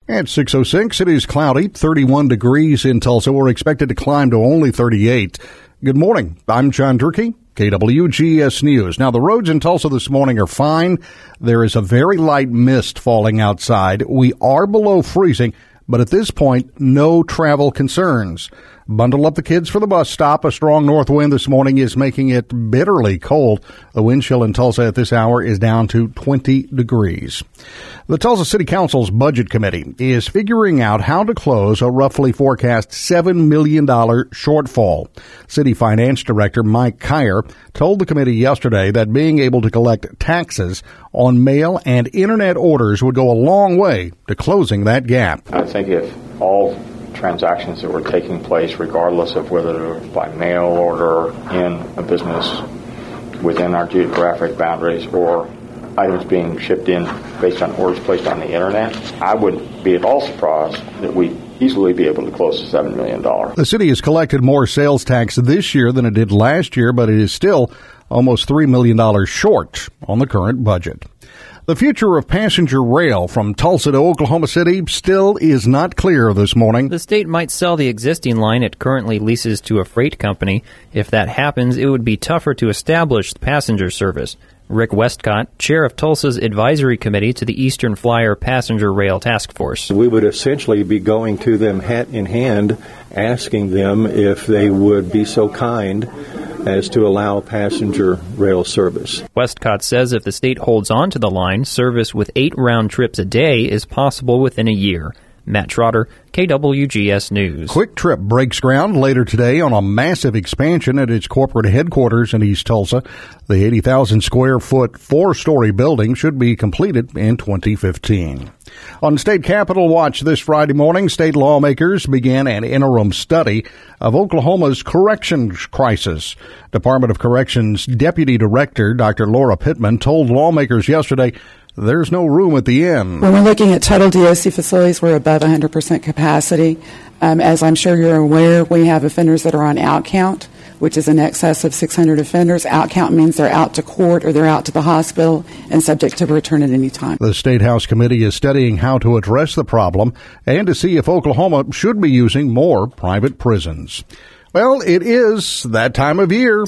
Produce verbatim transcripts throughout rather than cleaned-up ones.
At six oh six, it is cloudy, thirty-one degrees in Tulsa. We're expected to climb to only thirty-eight. Good morning. I'm John Durkee, K W G S News. Now, the roads in Tulsa this morning are fine. There is a very light mist falling outside. We are below freezing, but at this point, no travel concerns. Bundle up the kids for the bus stop. A strong north wind this morning is making it bitterly cold. The wind chill in Tulsa at this hour is down to twenty degrees. The Tulsa City Council's Budget Committee is figuring out how to close a roughly forecast seven million dollars shortfall. City Finance Director Mike Kyer told the committee yesterday that being able to collect taxes on mail and internet orders would go a long way to closing that gap. I think if all transactions that were taking place, regardless of whether it was by mail order in a business within our geographic boundaries or items being shipped in based on orders placed on the internet, I wouldn't be at all surprised that we easily be able to close to seven million dollars. The city has collected more sales tax this year than it did last year, but it is still almost three million dollars short on the current budget. The future of passenger rail from Tulsa to Oklahoma City still is not clear this morning. The state might sell the existing line it currently leases to a freight company. If that happens, it would be tougher to establish the passenger service. Rick Westcott, chair of Tulsa's advisory committee to the Eastern Flyer Passenger Rail Task Force. We would essentially be going to them hat in hand, asking them if they would be so kind as to allow passenger rail service. Westcott says if the state holds on to the line, service with eight round trips a day is possible within a year. Matt Trotter, K W G S News. Quick Trip breaks ground later today on a massive expansion at its corporate headquarters in East Tulsa. The eighty thousand square foot four-story building should be completed in twenty fifteen. On State Capitol Watch this Friday morning, state lawmakers began an interim study of Oklahoma's corrections crisis. Department of Corrections Deputy Director Doctor Laura Pittman told lawmakers yesterday there's no room at the end. When we're looking at total D O C facilities, we're above one hundred percent capacity. Um, as I'm sure you're aware, we have offenders that are on out count, which is in excess of six hundred offenders. Out count means they're out to court or they're out to the hospital and subject to return at any time. The State House Committee is studying how to address the problem and to see if Oklahoma should be using more private prisons. Well, it is that time of year.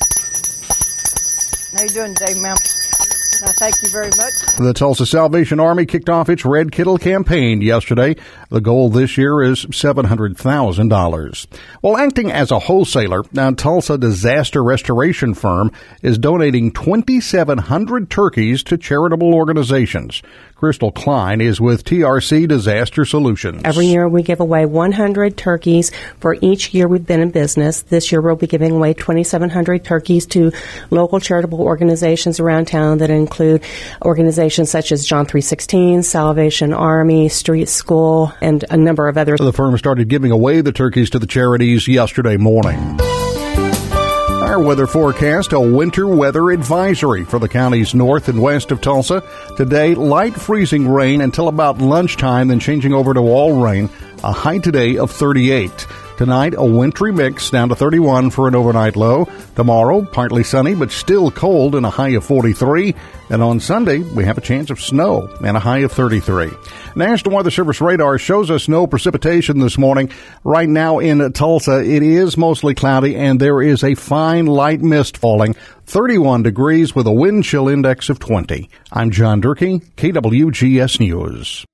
How you doing today, ma'am? Uh, thank you very much. The Tulsa Salvation Army kicked off its Red Kittle campaign yesterday. The goal this year is seven hundred thousand dollars. Well, acting as a wholesaler, now Tulsa disaster restoration firm is donating twenty-seven hundred turkeys to charitable organizations. Crystal Klein is with T R C Disaster Solutions. Every year we give away one hundred turkeys for each year we've been in business. This year we'll be giving away twenty-seven hundred turkeys to local charitable organizations around town that include organizations such as John three sixteen, Salvation Army, Street School, and a number of others. The firm started giving away the turkeys to the charities yesterday morning. Our weather forecast, a winter weather advisory for the counties north and west of Tulsa. Today, light freezing rain until about lunchtime, then changing over to all rain. A high today of thirty-eight. Tonight, a wintry mix down to thirty-one for an overnight low. Tomorrow, partly sunny, but still cold and a high of forty-three. And on Sunday, we have a chance of snow and a high of thirty-three. National Weather Service radar shows us no precipitation this morning. Right now in Tulsa, it is mostly cloudy and there is a fine light mist falling. thirty-one degrees with a wind chill index of twenty. I'm John Durkee, K W G S News.